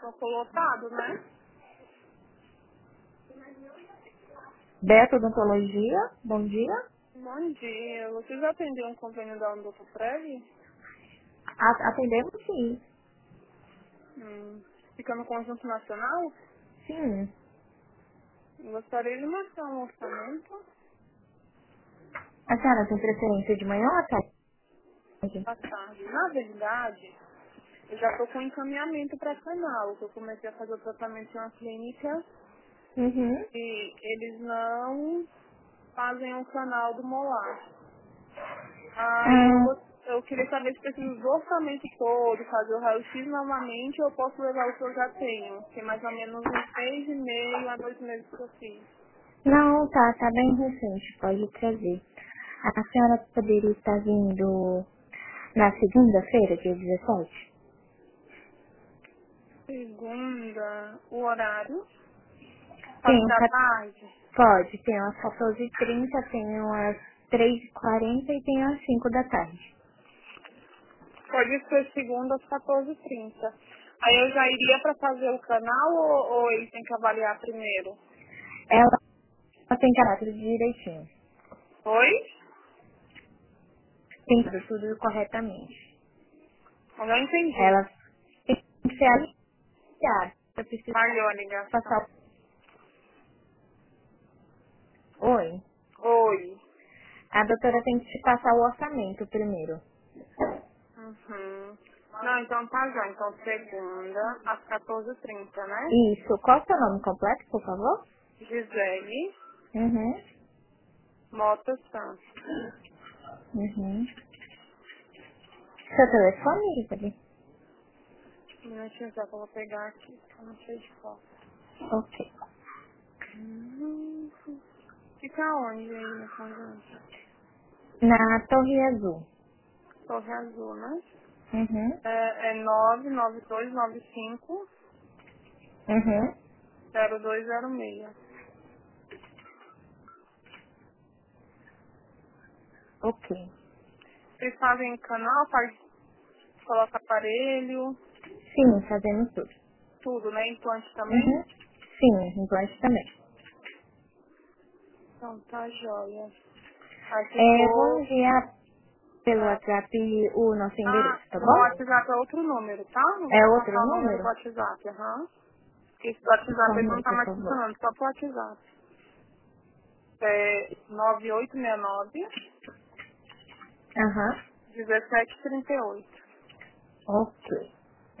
Ficou lotado, né? Beto Odontologia, bom dia. Bom dia. Vocês atenderam um convênio da Doutor Prev? Atendemos sim. Fica no Conjunto Nacional? Sim. Gostaria de mostrar um orçamento. A senhora tem preferência de manhã ou à tarde? À tarde. Na verdade, eu já estou com encaminhamento para canal. Eu comecei a fazer o tratamento em uma clínica Uhum. e eles não fazem o canal do molar. Aí Ah, eu queria saber se preciso do orçamento todo, fazer o raio-x novamente, ou eu posso levar o que eu já tenho, que é mais ou menos uns 6,5 a 2 meses que eu fiz. não, tá bem recente, pode trazer. A senhora poderia estar vindo na segunda-feira, dia 17? Segunda, o horário, Tem, parte da tarde. pode, tem umas 14h30, tem umas 3h40 e tem umas 5 da tarde. Pode ser segunda às 14h30. Aí eu já iria para fazer o canal ou ele tem que avaliar primeiro? Ela tem caráter direitinho. Oi? Tem tudo corretamente. Eu não entendi. Ela tem que ser aliada. Eu preciso Falhou a ligação. passar o... Oi. Oi. A doutora tem que te passar o orçamento primeiro. Uhum. Não, então tá já. Então segunda às 14h30, né? Isso. Qual é o seu nome completo, por favor? Gisele Uhum. Mota Santos. Uhum. Seu telefone, Isabel? Um minutinho só que eu vou pegar aqui, que eu não sei de qual. Ok. Uhum. Fica onde aí no conjunto? Na Torre Azul. Torre Azul, né? Uhum. É 99295 Uhum. 0206. Ok. Vocês fazem canal, coloca aparelho, Sim, fazemos tudo. tudo, né? Implante também? Uhum. Sim, implante também. Então tá jóia. Aí se Vou for. enviar pelo É, WhatsApp o nosso ah, endereço, tá o meu bom? WhatsApp é outro número, tá? Eu vou É te outro passar o número do número? WhatsApp, aham. Porque esse do WhatsApp ele Informe não aí, tá por mais favor. funcionando, só pro WhatsApp. É 9869 Aham. 1738. Ok.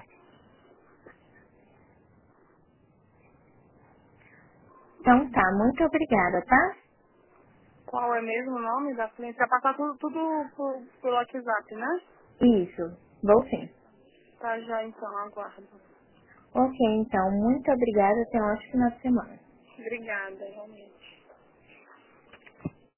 Então tá, muito obrigada, tá? Qual é mesmo o nome da cliente? Vai passar tudo pelo WhatsApp, né? Isso. Vou sim. Tá já então, aguardo. Ok, então, muito obrigada. Tenha um ótimo final de semana. Obrigada, realmente.